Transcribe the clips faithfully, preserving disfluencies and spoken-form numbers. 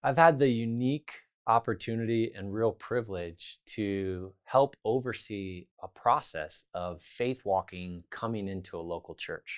I've had the unique opportunity and real privilege to help oversee a process of faith walking coming into a local church.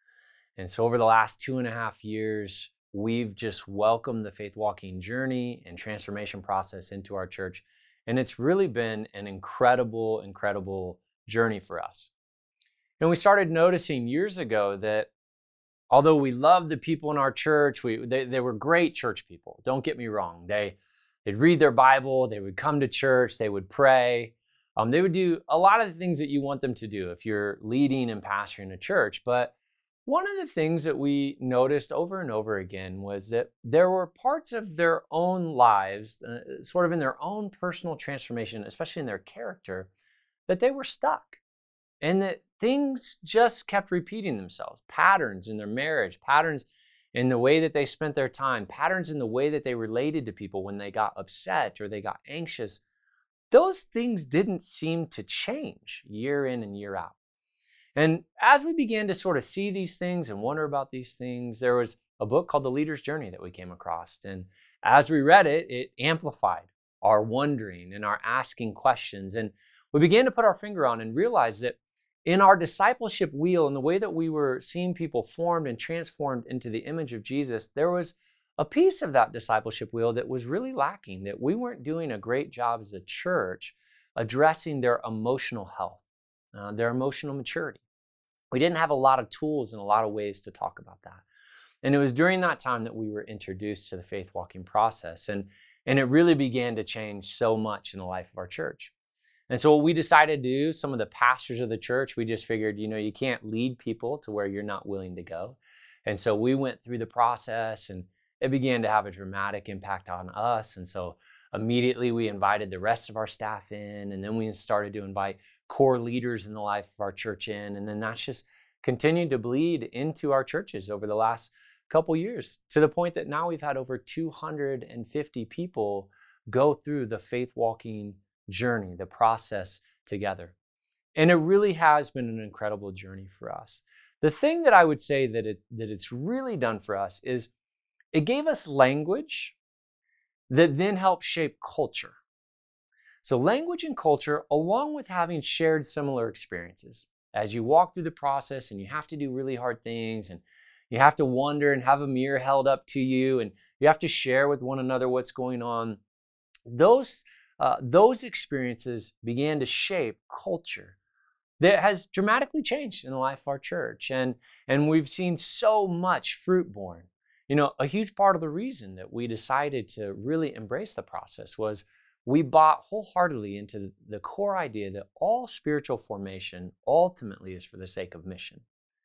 And so, over the last two and a half years, we've just welcomed the faith walking journey and transformation process into our church. And it's really been an incredible, incredible journey for us. And we started noticing years ago that although we loved the people in our church, we they, they were great church people. Don't get me wrong. They, they'd read their Bible, they would come to church, they would pray. Um, they would do a lot of the things that you want them to do if you're leading and pastoring a church. But one of the things that we noticed over and over again was that there were parts of their own lives, uh, sort of in their own personal transformation, especially in their character, that they were stuck. And that things just kept repeating themselves. Patterns in their marriage, patterns in the way that they spent their time, patterns in the way that they related to people when they got upset or they got anxious. Those things didn't seem to change year in and year out. And as we began to sort of see these things and wonder about these things, there was a book called The Leader's Journey that we came across. And as we read it, it amplified our wondering and our asking questions. And we began to put our finger on and realize that in our discipleship wheel and the way that we were seeing people formed and transformed into the image of Jesus, there was a piece of that discipleship wheel that was really lacking, that we weren't doing a great job as a church addressing their emotional health, uh, their emotional maturity. We didn't have a lot of tools and a lot of ways to talk about that. And it was during that time that we were introduced to the faith walking process. And, and it really began to change so much in the life of our church. And so what we decided to do, some of the pastors of the church, we just figured, you know, you can't lead people to where you're not willing to go. And so we went through the process and it began to have a dramatic impact on us. And so immediately we invited the rest of our staff in, and then we started to invite core leaders in the life of our church in. And then that's just continued to bleed into our churches over the last couple years, to the point that now we've had over two hundred fifty people go through the faith walking journey, the process together. And it really has been an incredible journey for us. The thing that I would say that it that it's really done for us is it gave us language that then helped shape culture. So language and culture, along with having shared similar experiences. As you walk through the process and you have to do really hard things and you have to wonder and have a mirror held up to you and you have to share with one another what's going on, those Uh, those experiences began to shape culture that has dramatically changed in the life of our church. And, and we've seen so much fruit born. You know, a huge part of the reason that we decided to really embrace the process was we bought wholeheartedly into the core idea that all spiritual formation ultimately is for the sake of mission.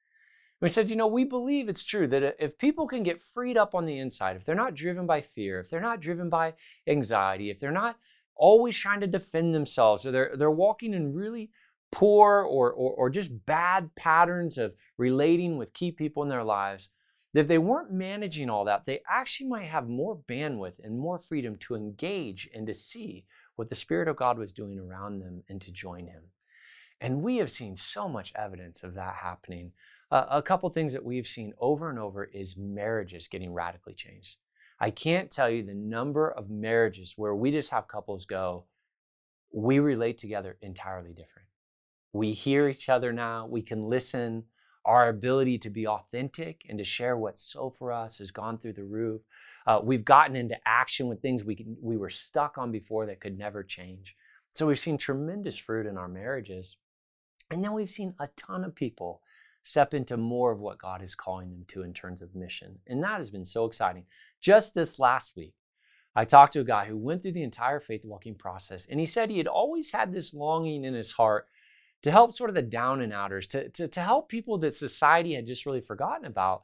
We said, you know, we believe it's true that if people can get freed up on the inside, if they're not driven by fear, if they're not driven by anxiety, if they're not always trying to defend themselves, or they're, they're walking in really poor or, or, or just bad patterns of relating with key people in their lives, that if they weren't managing all that, they actually might have more bandwidth and more freedom to engage and to see what the Spirit of God was doing around them and to join Him. And we have seen so much evidence of that happening. Uh, a couple things that we've seen over and over is marriages getting radically changed. I can't tell you the number of marriages where we just have couples go, we relate together entirely different. We hear each other now, we can listen. Our ability to be authentic and to share what's so for us has gone through the roof. Uh, we've gotten into action with things we, can, we were stuck on before that could never change. So we've seen tremendous fruit in our marriages. And then we've seen a ton of people step into more of what God is calling them to in terms of mission. And that has been so exciting. Just this last week, I talked to a guy who went through the entire faith walking process, and he said he had always had this longing in his heart to help sort of the down and outers, to, to, to help people that society had just really forgotten about.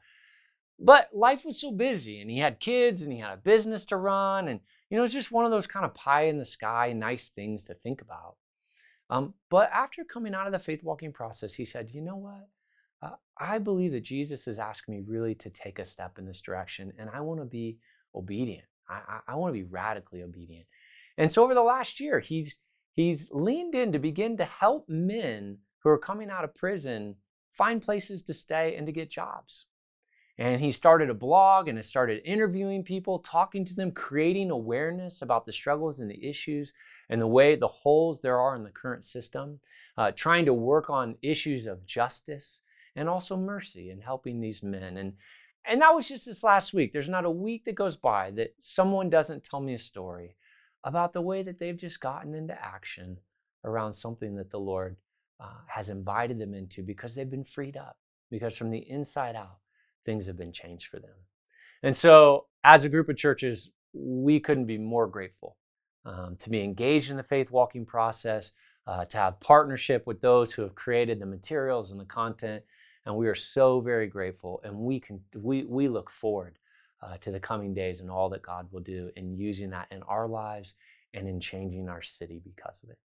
But life was so busy, and he had kids, and he had a business to run, and you know, it's just one of those kind of pie in the sky, nice things to think about. Um, but after coming out of the faith walking process, he said, you know what? Uh, I believe that Jesus has asked me really to take a step in this direction, and I want to be obedient. I, I, I want to be radically obedient. And so over the last year, he's he's leaned in to begin to help men who are coming out of prison find places to stay and to get jobs. And he started a blog and has started interviewing people, talking to them, creating awareness about the struggles and the issues and the way the holes there are in the current system, uh, trying to work on issues of justice and also mercy and helping these men. And, and that was just this last week. There's not a week that goes by that someone doesn't tell me a story about the way that they've just gotten into action around something that the Lord uh, has invited them into because they've been freed up, because from the inside out, things have been changed for them. And so as a group of churches, we couldn't be more grateful um, to be engaged in the faith walking process, uh, to have partnership with those who have created the materials and the content. And we are so very grateful. And we can we we look forward uh, to the coming days and all that God will do in using that in our lives and in changing our city because of it.